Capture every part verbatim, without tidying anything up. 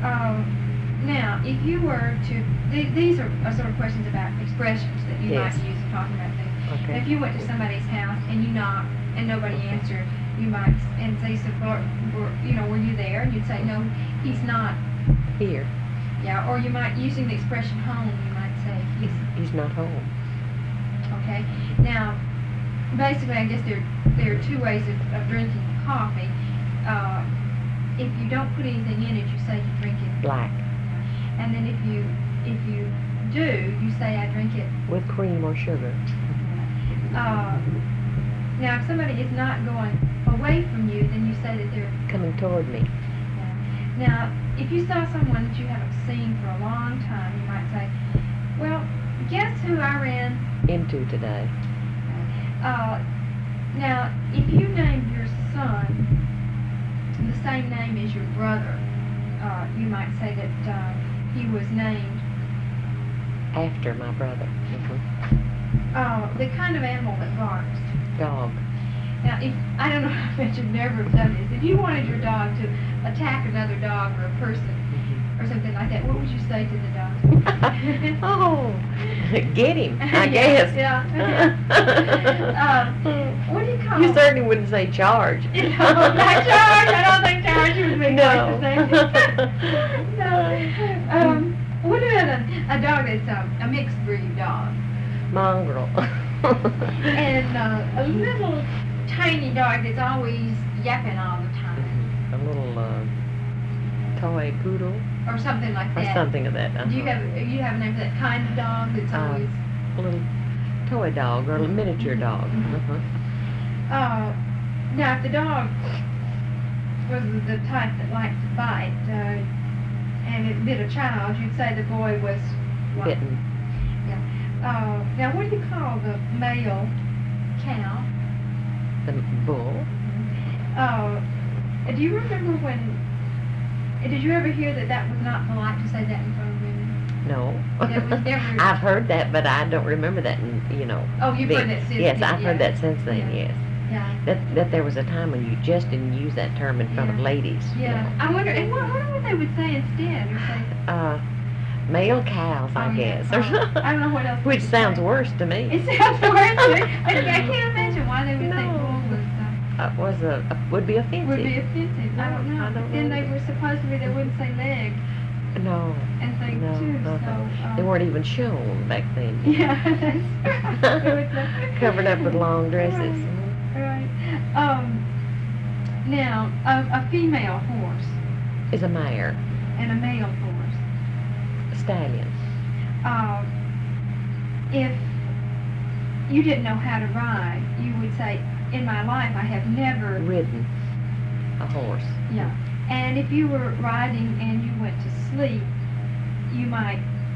Um, now, if you were to, th- these are, are sort of questions about expressions that you Yes. might use in talking about things. Okay. If you went to somebody's house and you knocked and nobody Mhm. answered, you might, s- and they said, well, were, you know, were you there? And you'd say, no, he's not. Here. Yeah, or you might, using the expression home, you might say, he's, He's not home. okay. Now, basically, I guess there, there are two ways of, of drinking coffee. Uh, if you don't put anything in it, you say you drink it Black. and then if you if you do, you say I drink it. With cream or sugar. Uh, now, if somebody is not going away from you, then you say that they're. Coming toward me. Now, if you saw someone that you haven't seen for a long time, you might say, "Well, guess who I ran Into today. Uh, now, if you named your son the same name as your brother, uh, you might say that uh, he was named After my brother. hmm uh, the kind of animal that barks. Dog. Now, if I don't know how much you've never done this, if you wanted your dog to attack another dog or a person Mhm. or something like that, what would you say to the dog? Oh, get him, I Yeah, guess. yeah. Um, what do you call? You certainly wouldn't say charge. No, not charge. I don't think charge would be No. quite the same. No. Um, what about a, a dog that's um, a mixed breed dog? Mongrel. And uh, a little tiny dog that's always yapping all the time. A little uh, toy poodle Or something like or that. something of that. Uh-huh. Do you have you have a name for that kind of dog that's Uh, always a little toy dog or a miniature dog. Mhm. Uh-huh. uh now if the dog was the type that liked to bite, uh, and it bit a child, you'd say the boy was what? Bitten. Uh, now, what do you call the male cow? The bull. Uh, do you remember when? Did you ever hear that that was not polite to say that in front of women? No. That was never- I've heard that, but I don't remember that. In, you know. Oh, you've being- heard that since. Yes, then, I've yeah. heard that since then. Yeah. Yes. Yeah. That that there was a time when you just didn't use that term in front of Yeah. ladies. you Yeah. know. I wonder. And what, I wonder what they would say instead. Or say, Uh, male cows, I Oh, yeah. guess. Oh, I don't know what else. they Which would sounds say. worse to me. It sounds worse. to me. I, I can't imagine why they would think No. bull was. Uh, Uh, was a, a would be offensive. would be offensive. I don't know. I don't But then know. they were supposedly they wouldn't say leg No. and things No. too. uh-uh. So um, They weren't even shown back then. Yeah, that's right. Covered up with long dresses. Right. right. Um. Now, a, a female horse Is a mare, and a male horse. a stallion. Uh, if you didn't know how to ride, you would say, "In my life, I have never." Ridden, a horse. Yeah. And if you were riding and you went to sleep, you might.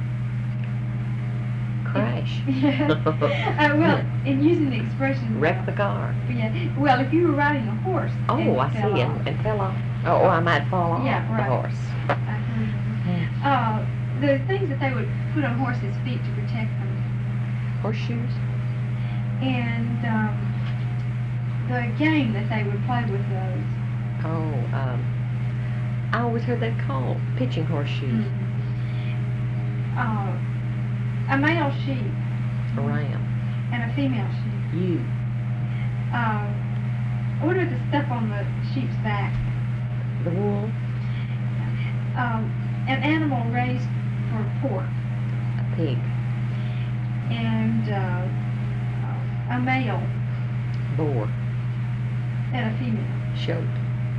Crash. Yeah. uh, well, in using the expression. Wreck the car. Yeah. Well, if you were riding a horse. Oh, and I fell see, off, and, and fell off. Oh, I might fall off Yeah, right. the horse. I agree. Uh, the things that they would put on horses' feet to protect them, Horseshoes. and um, the game that they would play with those. Oh, um, I always heard that called pitching horseshoes. Mhm. Uh, a male sheep A ram. and a female sheep. You. Uh, what about the stuff on the sheep's back? The wool. Um, an animal raised for pork, A pig. and uh, a male Boar. and a female. Shoat.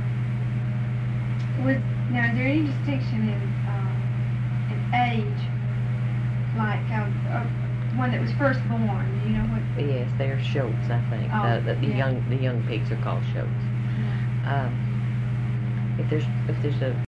Was, now, is there any distinction in, uh, in age, like uh, uh, one that was first born? Do you know what? Yes, they're shoats, I think. Oh, uh, the, the yeah. young the young pigs are called shoats. Um, if there's if there's a